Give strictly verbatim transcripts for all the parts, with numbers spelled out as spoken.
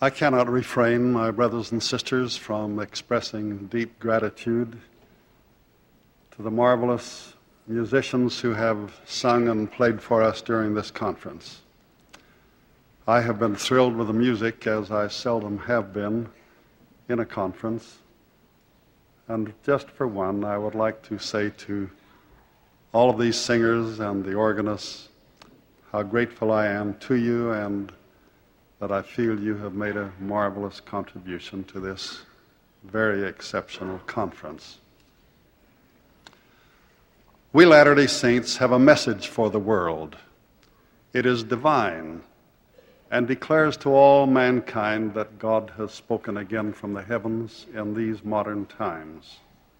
I cannot refrain, my brothers and sisters, from expressing deep gratitude to the marvelous musicians who have sung and played for us during this conference. I have been thrilled with the music, as I seldom have been in a conference. And just for one, I would like to say to all of these singers and the organists how grateful I am to you, and that I feel you have made a marvelous contribution to this very exceptional conference. We Latter-day Saints have a message for the world. It is divine and declares to all mankind that God has spoken again from the heavens in these modern times.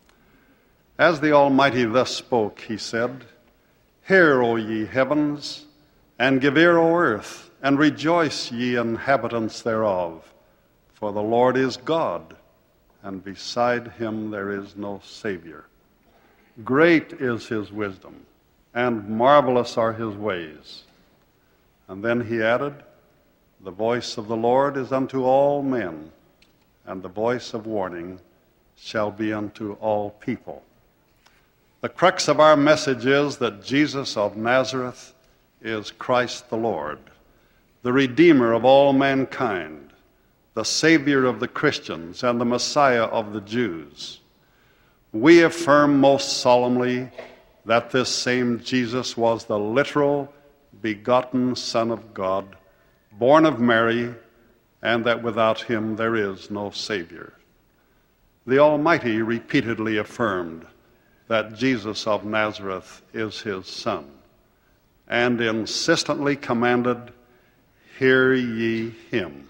As the Almighty thus spoke, he said, "Hear, O ye heavens, and give ear, O earth, and rejoice, ye inhabitants thereof, for the Lord is God, and beside him there is no Savior. Great is his wisdom, and marvelous are his ways." And then he added, "The voice of the Lord is unto all men, and the voice of warning shall be unto all people." The crux of our message is that Jesus of Nazareth is Christ the Lord, the Redeemer of all mankind, the Savior of the Christians, and the Messiah of the Jews. We affirm most solemnly that this same Jesus was the literal, begotten Son of God, born of Mary, and that without him there is no Savior. The Almighty repeatedly affirmed that Jesus of Nazareth is his Son, and insistently commanded, "Hear ye him."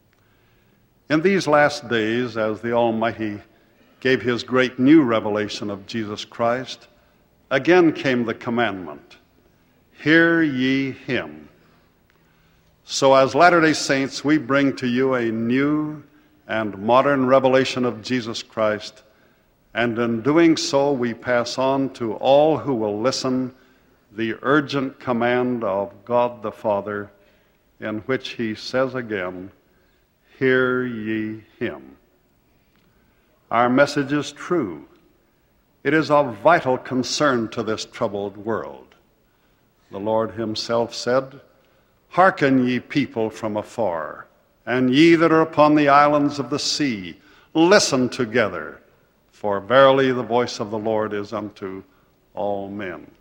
In these last days, as the Almighty gave his great new revelation of Jesus Christ, again came the commandment, "Hear ye him." So as Latter-day Saints, we bring to you a new and modern revelation of Jesus Christ, and in doing so, we pass on to all who will listen the urgent command of God the Father, in which he says again, "Hear ye him." Our message is true. It is of vital concern to this troubled world. The Lord himself said, "Hearken, ye people from afar, and ye that are upon the islands of the sea, listen together, for verily the voice of the Lord is unto all men."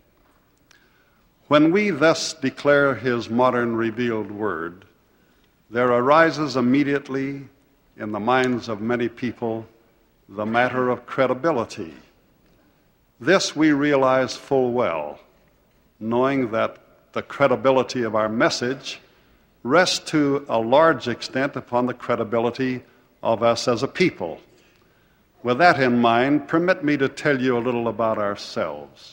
When we thus declare his modern revealed word, there arises immediately in the minds of many people the matter of credibility. This we realize full well, knowing that the credibility of our message rests to a large extent upon the credibility of us as a people. With that in mind, permit me to tell you a little about ourselves.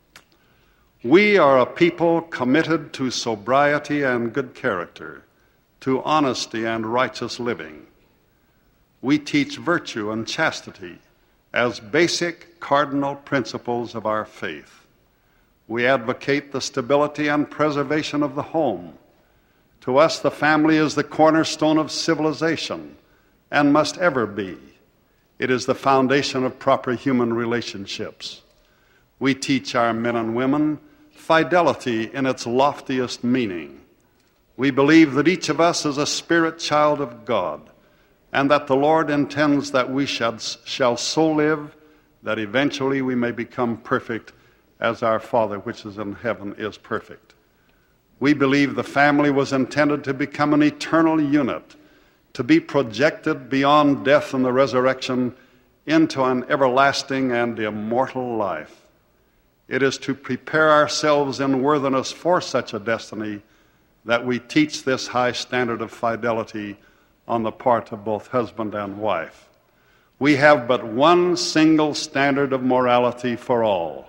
We are a people committed to sobriety and good character, to honesty and righteous living. We teach virtue and chastity as basic cardinal principles of our faith. We advocate the stability and preservation of the home. To us, the family is the cornerstone of civilization and must ever be. It is the foundation of proper human relationships. We teach our men and women fidelity in its loftiest meaning. We believe that each of us is a spirit child of God, and that the Lord intends that we shall, shall so live that eventually we may become perfect as our Father which is in heaven is perfect. We believe the family was intended to become an eternal unit, to be projected beyond death and the resurrection into an everlasting and immortal life. It is to prepare ourselves in worthiness for such a destiny that we teach this high standard of fidelity on the part of both husband and wife. We have but one single standard of morality for all.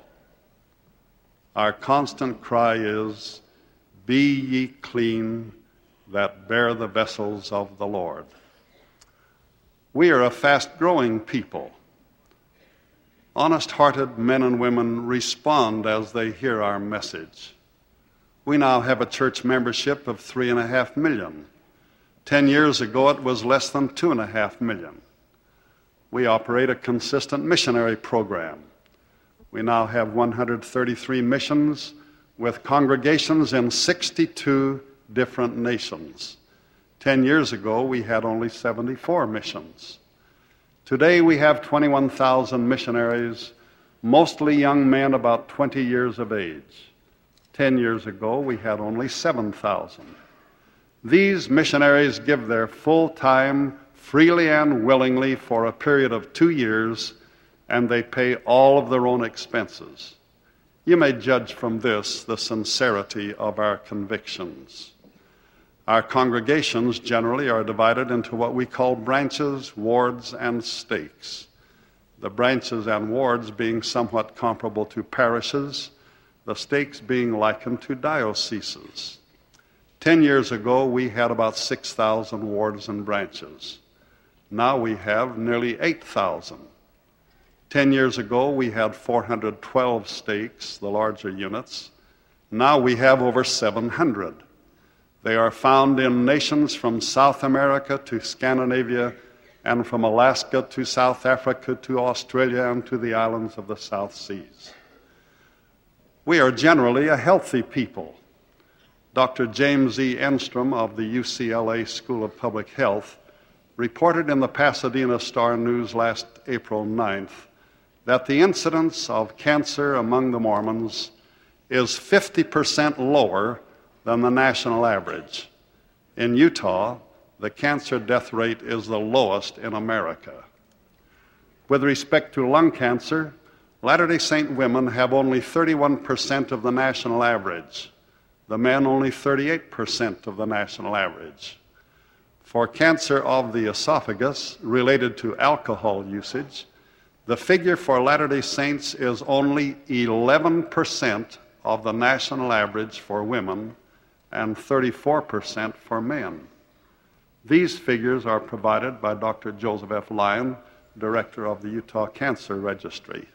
Our constant cry is, "Be ye clean that bear the vessels of the Lord." We are a fast-growing people. Honest-hearted men and women respond as they hear our message. We now have a church membership of three and a half million. Ten years ago, it was less than two and a half million. We operate a consistent missionary program. We now have one hundred thirty-three missions with congregations in sixty-two different nations. Ten years ago, we had only seventy-four missions. Today, we have twenty-one thousand missionaries, mostly young men about twenty years of age. Ten years ago, we had only seven thousand. These missionaries give their full time freely and willingly for a period of two years, and they pay all of their own expenses. You may judge from this the sincerity of our convictions. Our congregations generally are divided into what we call branches, wards, and stakes. The branches and wards being somewhat comparable to parishes, the stakes being likened to dioceses. Ten years ago, we had about six thousand wards and branches. Now we have nearly eight thousand. Ten years ago, we had four hundred twelve stakes, the larger units. Now we have over seven hundred. They are found in nations from South America to Scandinavia and from Alaska to South Africa to Australia and to the islands of the South Seas. We are generally a healthy people. Doctor James E. Enstrom of the U C L A School of Public Health reported in the Pasadena Star News last April ninth that the incidence of cancer among the Mormons is fifty percent lower than the national average. In Utah, the cancer death rate is the lowest in America. With respect to lung cancer, Latter-day Saint women have only thirty-one percent of the national average. The men only thirty-eight percent of the national average. For cancer of the esophagus related to alcohol usage, the figure for Latter-day Saints is only eleven percent of the national average for women and thirty-four percent for men. These figures are provided by Doctor Joseph F. Lyon, director of the Utah Cancer Registry.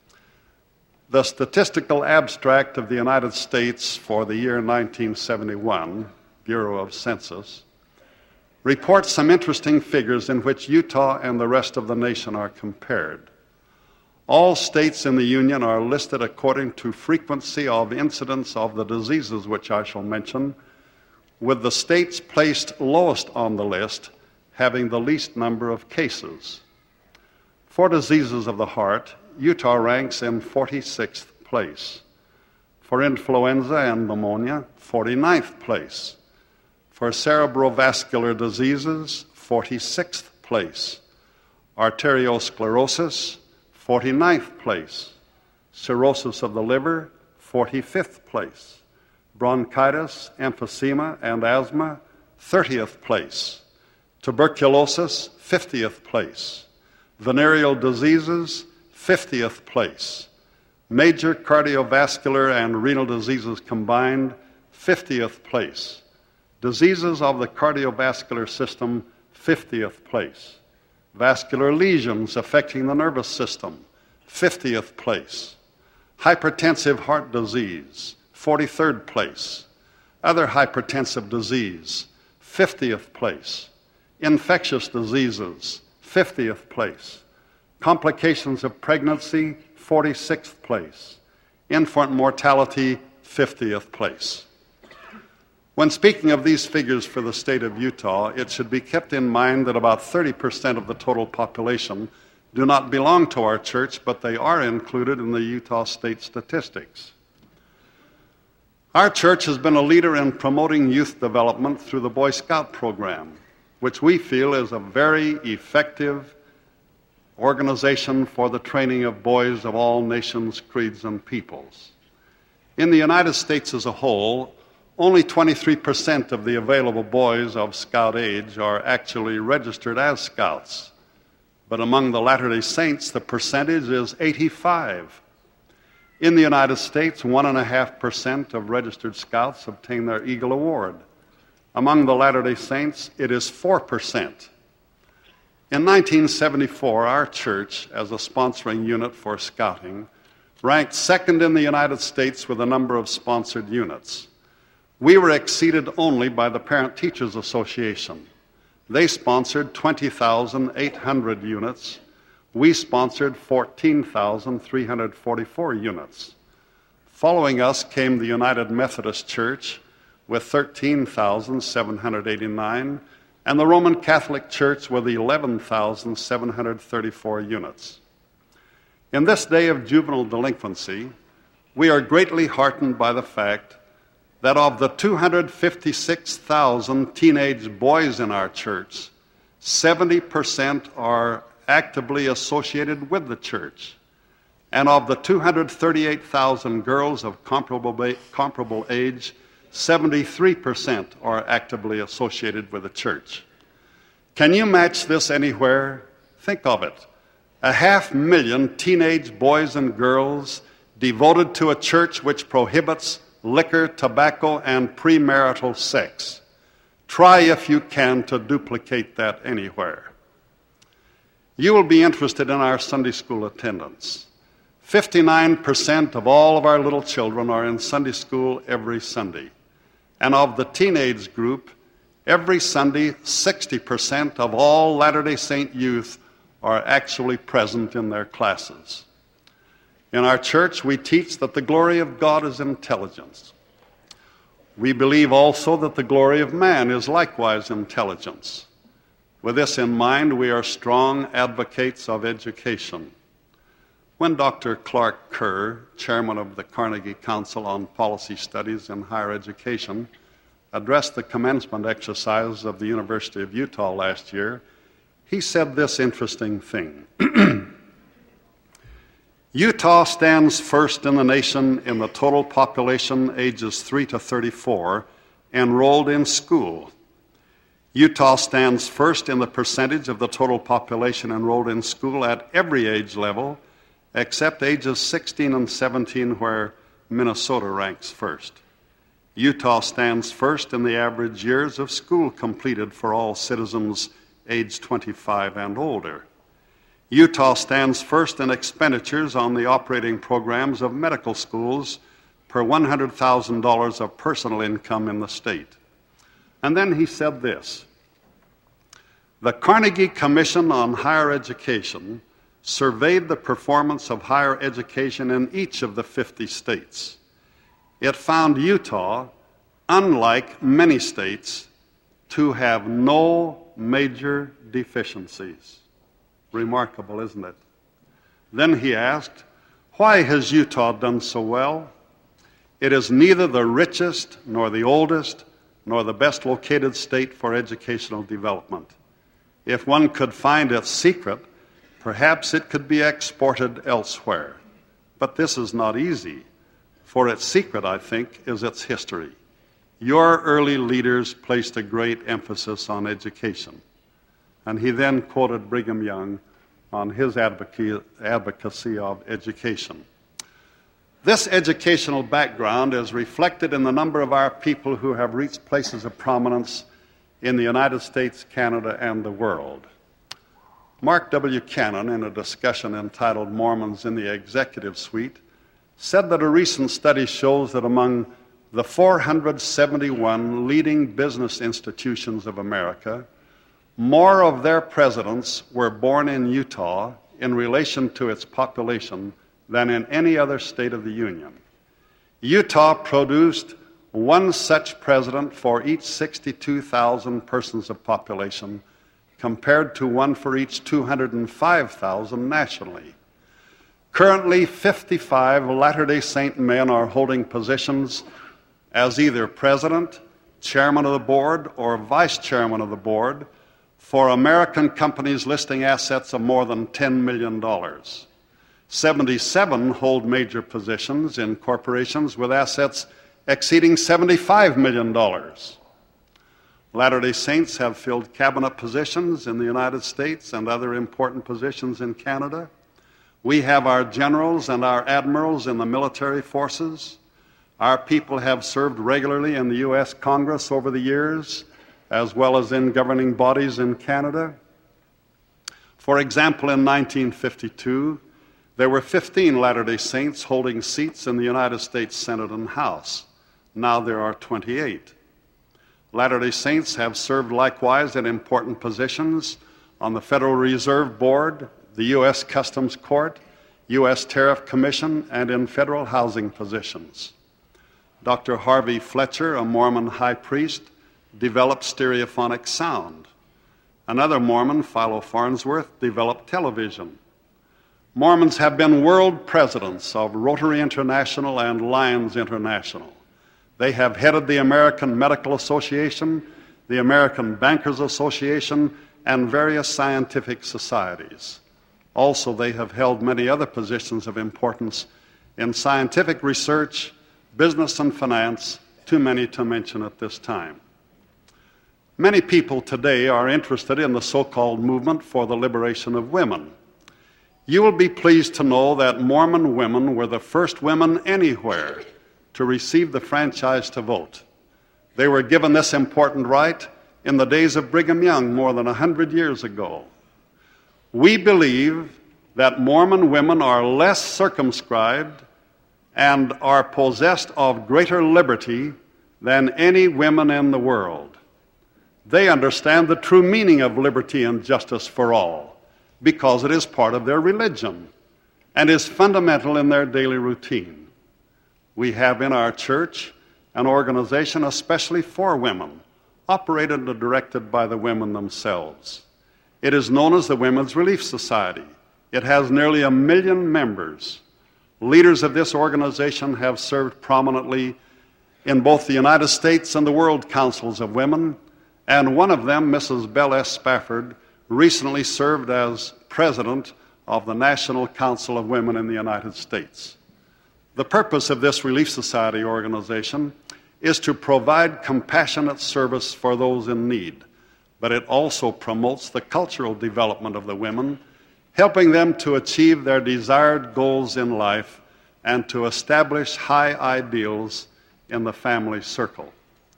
The Statistical Abstract of the United States for the year nineteen seventy-one, Bureau of Census, reports some interesting figures in which Utah and the rest of the nation are compared. All states in the Union are listed according to frequency of incidence of the diseases which I shall mention, with the states placed lowest on the list having the least number of cases. For diseases of the heart, Utah ranks in forty-sixth place. For influenza and pneumonia, forty-ninth place. For cerebrovascular diseases, forty-sixth place. Arteriosclerosis, forty-ninth place. Cirrhosis of the liver, forty-fifth place. Bronchitis, emphysema, and asthma, thirtieth place. Tuberculosis, fiftieth place. Venereal diseases, fiftieth place. Major cardiovascular and renal diseases combined, fiftieth place. Diseases of the cardiovascular system, fiftieth place. Vascular lesions affecting the nervous system, fiftieth place. Hypertensive heart disease, forty-third place. Other hypertensive disease, fiftieth place. Infectious diseases, fiftieth place. Complications of pregnancy, forty-sixth place. Infant mortality, fiftieth place. When speaking of these figures for the state of Utah, it should be kept in mind that about thirty percent of the total population do not belong to our church, but they are included in the Utah state statistics. Our church has been a leader in promoting youth development through the Boy Scout program, which we feel is a very effective organization for the training of boys of all nations, creeds, and peoples. In the United States as a whole, only twenty-three percent of the available boys of Scout age are actually registered as Scouts. But among the Latter-day Saints, the percentage is eighty-five. In the United States, one point five percent of registered Scouts obtain their Eagle Award. Among the Latter-day Saints, it is four percent. In nineteen seventy-four, our church, as a sponsoring unit for Scouting, ranked second in the United States with a number of sponsored units. We were exceeded only by the Parent Teachers Association. They sponsored twenty thousand eight hundred units. We sponsored fourteen thousand three hundred forty-four units. Following us came the United Methodist Church with thirteen thousand seven hundred eighty-nine, and the Roman Catholic Church with eleven thousand seven hundred thirty-four units. In this day of juvenile delinquency, we are greatly heartened by the fact that of the two hundred fifty-six thousand teenage boys in our church, seventy percent are actively associated with the church. And of the two hundred thirty-eight thousand girls of comparable, comparable age, seventy-three percent are actively associated with the church. Can you match this anywhere? Think of it. A half million teenage boys and girls devoted to a church which prohibits liquor, tobacco, and premarital sex. Try, if you can, to duplicate that anywhere. You will be interested in our Sunday school attendance. fifty-nine percent of all of our little children are in Sunday school every Sunday. And of the teenage group, every Sunday, sixty percent of all Latter-day Saint youth are actually present in their classes. In our church, we teach that the glory of God is intelligence. We believe also that the glory of man is likewise intelligence. With this in mind, we are strong advocates of education. When Doctor Clark Kerr, chairman of the Carnegie Council on Policy Studies in Higher Education, addressed the commencement exercise of the University of Utah last year, he said this interesting thing. Utah stands first in the nation in the total population ages three to thirty-four enrolled in school. Utah stands first in the percentage of the total population enrolled in school at every age level, except ages sixteen and seventeen, where Minnesota ranks first. Utah stands first in the average years of school completed for all citizens age twenty-five and older. Utah stands first in expenditures on the operating programs of medical schools per one hundred thousand dollars of personal income in the state. And then he said this: the Carnegie Commission on Higher Education surveyed the performance of higher education in each of the fifty states. It found Utah, unlike many states, to have no major deficiencies. Remarkable, isn't it? Then he asked, why has Utah done so well? It is neither the richest, nor the oldest, nor the best located state for educational development. If one could find its secret, perhaps it could be exported elsewhere. But this is not easy, for its secret, I think, is its history. Your early leaders placed a great emphasis on education. And he then quoted Brigham Young on his advocacy of education. This educational background is reflected in the number of our people who have reached places of prominence in the United States, Canada, and the world. Mark W. Cannon, in a discussion entitled Mormons in the Executive Suite, said that a recent study shows that among the four hundred seventy-one leading business institutions of America, more of their presidents were born in Utah in relation to its population than in any other state of the Union. Utah produced one such president for each sixty-two thousand persons of population, compared to one for each two hundred five thousand nationally. Currently, fifty-five Latter-day Saint men are holding positions as either president, chairman of the board, or vice chairman of the board for American companies listing assets of more than ten million dollars. seventy-seven hold major positions in corporations with assets exceeding seventy-five million dollars. Latter-day Saints have filled cabinet positions in the United States and other important positions in Canada. We have our generals and our admirals in the military forces. Our people have served regularly in the U S Congress over the years, as well as in governing bodies in Canada. For example, in nineteen fifty-two, there were fifteen Latter-day Saints holding seats in the United States Senate and House. Now there are twenty-eight. Latter-day Saints have served likewise in important positions on the Federal Reserve Board, the U S Customs Court, U S Tariff Commission, and in federal housing positions. Doctor Harvey Fletcher, a Mormon high priest, developed stereophonic sound. Another Mormon, Philo Farnsworth, developed television. Mormons have been world presidents of Rotary International and Lions International. They have headed the American Medical Association, the American Bankers Association, and various scientific societies. Also, they have held many other positions of importance in scientific research, business and finance, too many to mention at this time. Many people today are interested in the so-called movement for the liberation of women. You will be pleased to know that Mormon women were the first women anywhere to receive the franchise to vote. They were given this important right in the days of Brigham Young more than a hundred years ago. We believe that Mormon women are less circumscribed and are possessed of greater liberty than any women in the world. They understand the true meaning of liberty and justice for all because it is part of their religion and is fundamental in their daily routine. We have in our church an organization especially for women, operated and directed by the women themselves. It is known as the Women's Relief Society. It has nearly a million members. Leaders of this organization have served prominently in both the United States and the World Councils of Women, and one of them, Missus Belle S. Spafford, recently served as president of the National Council of Women in the United States. The purpose of this Relief Society organization is to provide compassionate service for those in need, but it also promotes the cultural development of the women, helping them to achieve their desired goals in life and to establish high ideals in the family circle.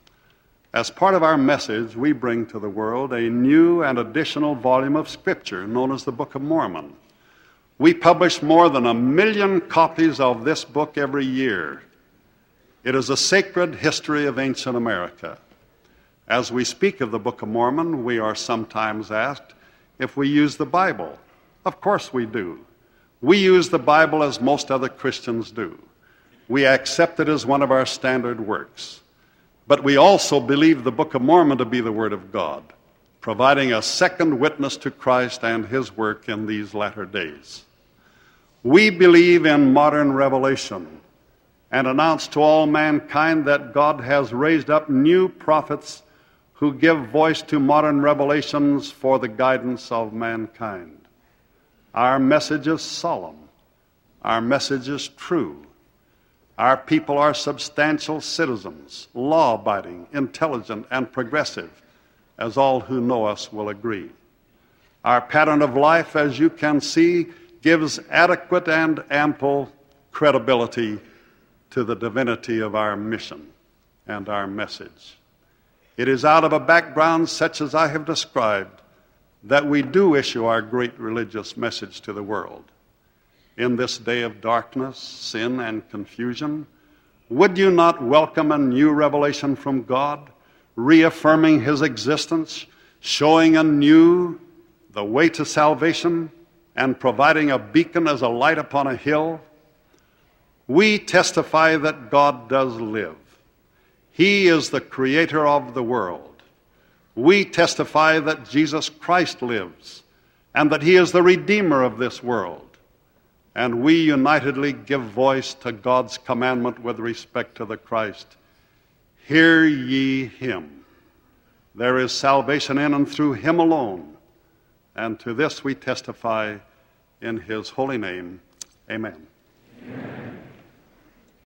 As part of our message, we bring to the world a new and additional volume of Scripture known as the Book of Mormon. We publish more than a million copies of this book every year. It is a sacred history of ancient America. As we speak of the Book of Mormon, we are sometimes asked if we use the Bible. Of course we do. We use the Bible as most other Christians do. We accept it as one of our standard works. But we also believe the Book of Mormon to be the Word of God, providing a second witness to Christ and His work in these latter days. We believe in modern revelation and announce to all mankind that God has raised up new prophets who give voice to modern revelations for the guidance of mankind. Our message is solemn. Our message is true. Our people are substantial citizens, law-abiding, intelligent, and progressive, as all who know us will agree. Our pattern of life, as you can see, gives adequate and ample credibility to the divinity of our mission and our message. It is out of a background such as I have described that we do issue our great religious message to the world. In this day of darkness, sin, and confusion, would you not welcome a new revelation from God, reaffirming His existence, showing anew the way to salvation, and providing a beacon as a light upon a hill? We testify that God does live. He is the creator of the world. We testify that Jesus Christ lives and that He is the Redeemer of this world. And we unitedly give voice to God's commandment with respect to the Christ. Hear ye Him. There is salvation in and through Him alone. And to this we testify in His holy name. Amen.